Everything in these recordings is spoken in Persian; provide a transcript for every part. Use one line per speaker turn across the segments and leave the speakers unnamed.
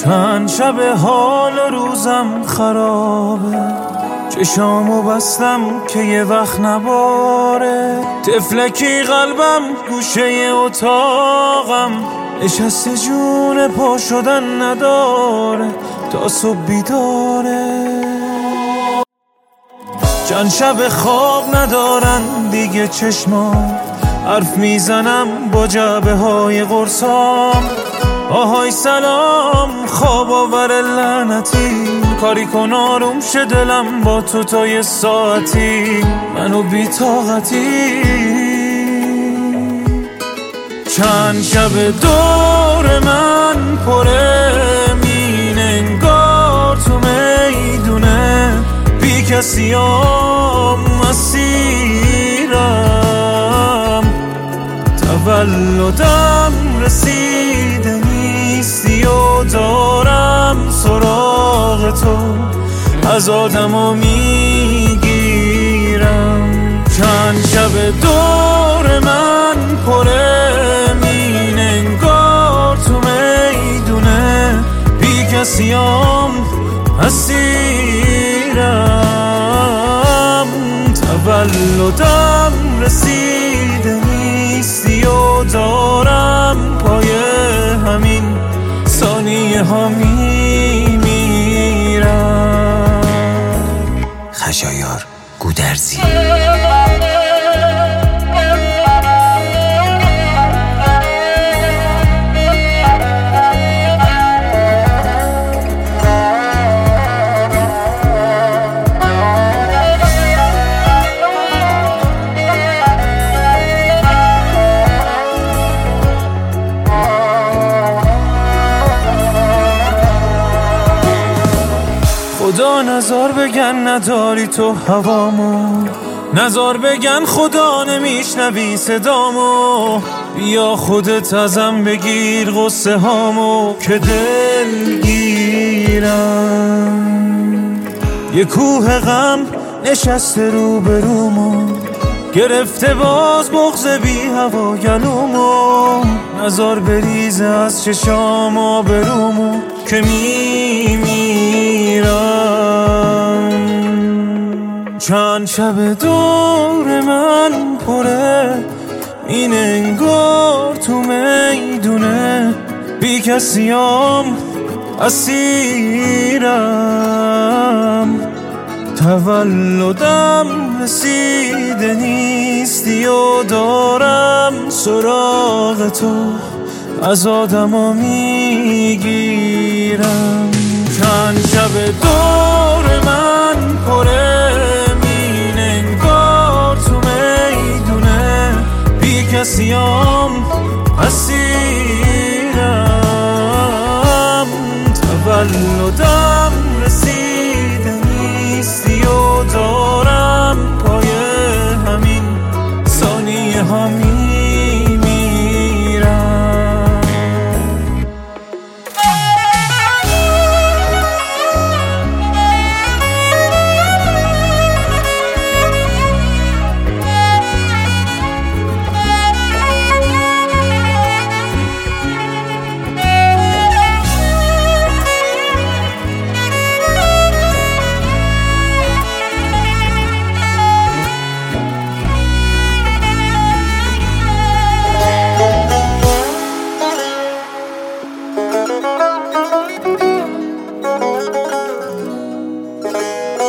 چند شب حال و روزم خرابه، چشامو بستم که یه وقت نباره. تفلکی قلبم گوشه اتاقم نشسته، جون پا شدن نداره تا صبح بیداره. چند شب خواب ندارن دیگه چشمام، حرف میزنم با جعبه های قرصام. آهای سلام خواب آور لعنتی، کاری کن آروم شه دلم با تو تا یه ساعتی، منو بی طاقتی. چند شب دور من پره مین انگار تو میدونه، بی کسیام مسیرم، تولدم رسیده نیستی و دارم سراغ تو، از آدمو میگیرم. چند شب دور من پره مین انگار تو میدونه، بی کسیام اسیرم، تولدم رسیده نیستی و دارم پای همین ثانیه ها میمیرم.
خشایار گودرزی.
خدا نزار بگن نداری تو هوامو، نزار بگن خدا نمیشنوی صدامو. بیا خودت ازم بگیر غصه هامو که دلگیرم. یه کوه غم نشسته رو برومو، گرفته باز بغض بی هوا گلومو. نزار بریزه از چشام آبرومو که میمیرم. چند شب دور من پره این انگار تو میدونه، بی کسیام اسیرم، تولدم رسیده نیستی و دارم سراغ تو، از آدما میگیرم. چند شب دور من پره مین انگار تو میدونه، بی کسیام اسیرم، تولدم رسیده نیستی و دارم پای همین ثانیه ها میمیرم.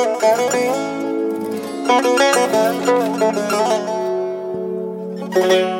Thank you.